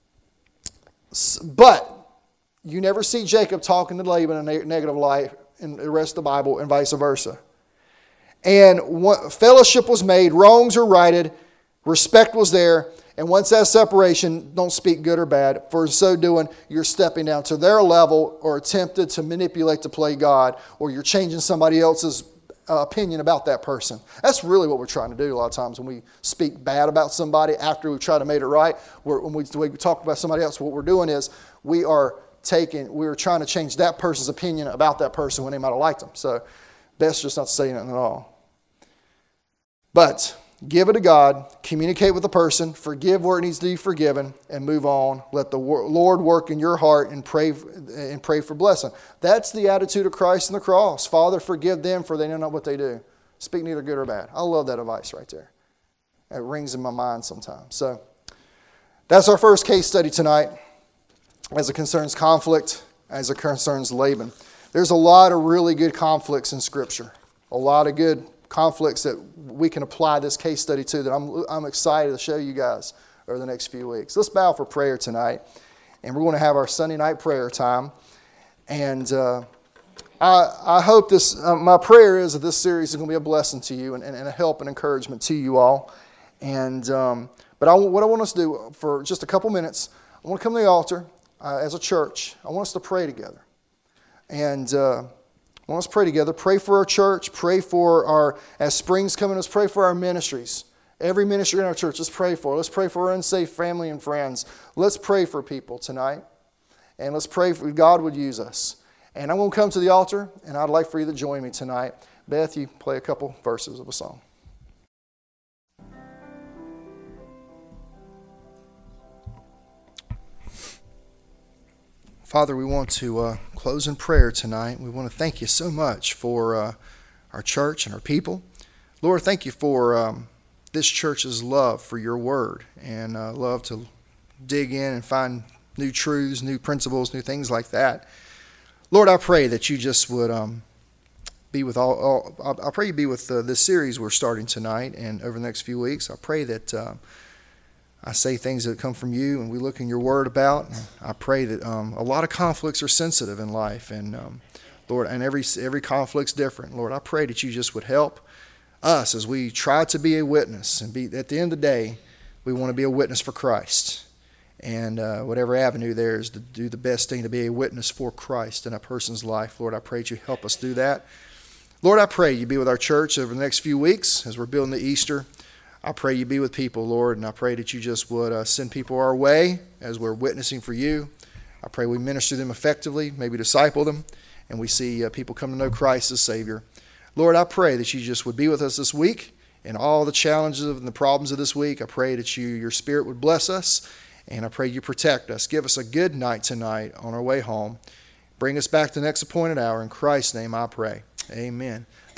But you never see Jacob talking to Laban in a negative light in the rest of the Bible and vice versa. And fellowship was made, wrongs are righted, respect was there. And once that separation, don't speak good or bad. For so doing, you're stepping down to their level or attempted to manipulate to play God, or you're changing somebody else's uh, opinion about that person. That's really what we're trying to do a lot of times when we speak bad about somebody after we've tried to make it right. We're, when we, we talk about somebody else, what we're doing is we are taking, we're trying to change that person's opinion about that person when they might have liked them. So best just not to say nothing at all. But give it to God, communicate with the person, forgive where it needs to be forgiven, and move on. Let the Lord work in your heart and pray and pray for blessing. That's the attitude of Christ on the cross. Father, forgive them, for they know not what they do. Speak neither good or bad. I love that advice right there. It rings in my mind sometimes. So that's our first case study tonight as it concerns conflict, as it concerns Laban. There's a lot of really good conflicts in Scripture. A lot of good conflicts that we can apply this case study to that I'm, I'm excited to show you guys over the next few weeks. Let's bow for prayer tonight. And we're going to have our Sunday night prayer time. And uh, I, I hope this, uh, my prayer is that this series is going to be a blessing to you and, and, and a help and encouragement to you all. And um, But I, what I want us to do for just a couple minutes, I want to come to the altar uh, as a church. I want us to pray together. And Uh, I want us to pray together. Pray for our church. Pray for our, as spring's coming, let's pray for our ministries. Every ministry in our church, let's pray for. Let's pray for our unsafe family and friends. Let's pray for people tonight. And let's pray for God would use us. And I'm going to come to the altar, and I'd like for you to join me tonight. Beth, you play a couple verses of a song. Father, we want to uh, close in prayer tonight. We want to thank you so much for uh, our church and our people. Lord, thank you for um, this church's love for your word and uh, love to dig in and find new truths, new principles, new things like that. Lord, I pray that you just would um, be with all, all, I pray you be with uh, this series we're starting tonight and over the next few weeks. I pray that uh, I say things that come from you and we look in your word about. I pray that um, a lot of conflicts are sensitive in life. And um, Lord, and every every conflict's different. Lord, I pray that you just would help us as we try to be a witness. And be at the end of the day, we want to be a witness for Christ. And uh, whatever avenue there is to do the best thing to be a witness for Christ in a person's life. Lord, I pray that you help us do that. Lord, I pray you be with our church over the next few weeks as we're building the Easter. I pray you be with people, Lord, and I pray that you just would uh, send people our way as we're witnessing for you. I pray we minister them effectively, maybe disciple them, and we see uh, people come to know Christ as Savior. Lord, I pray that you just would be with us this week in all the challenges and the problems of this week. I pray that you, your Spirit would bless us, and I pray you protect us. Give us a good night tonight on our way home. Bring us back to the next appointed hour. In Christ's name I pray. Amen.